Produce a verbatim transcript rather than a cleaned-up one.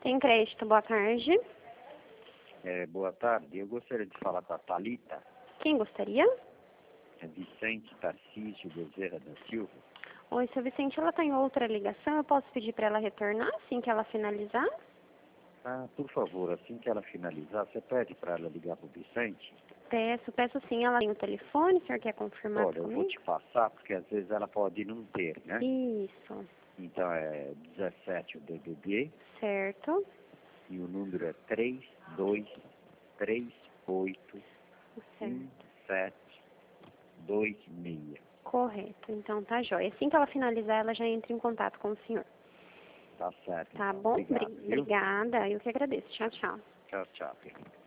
Sem crédito, boa tarde. É, boa tarde, eu gostaria de falar com a Thalita. Quem gostaria? É Vicente Tarcísio Bezerra da Silva. Oi, seu Vicente, ela está em outra ligação, eu posso pedir para ela retornar assim que ela finalizar? Ah, por favor, assim que ela finalizar, você pede para ela ligar para o Vicente? Peço, peço sim, ela tem o telefone, o senhor quer confirmar Olha, eu vou comigo? te passar, porque às vezes ela pode não ter, né? Isso, Então é dezessete o D D D certo, e o número é três dois três oito um certo, sete dois seis. correto, então tá jóia. Assim que ela finalizar, ela já entra em contato com o senhor. Tá certo, Tá então. bom? Obrigado, Bri- viu? Obrigada, eu que agradeço. Tchau, tchau. Tchau, tchau.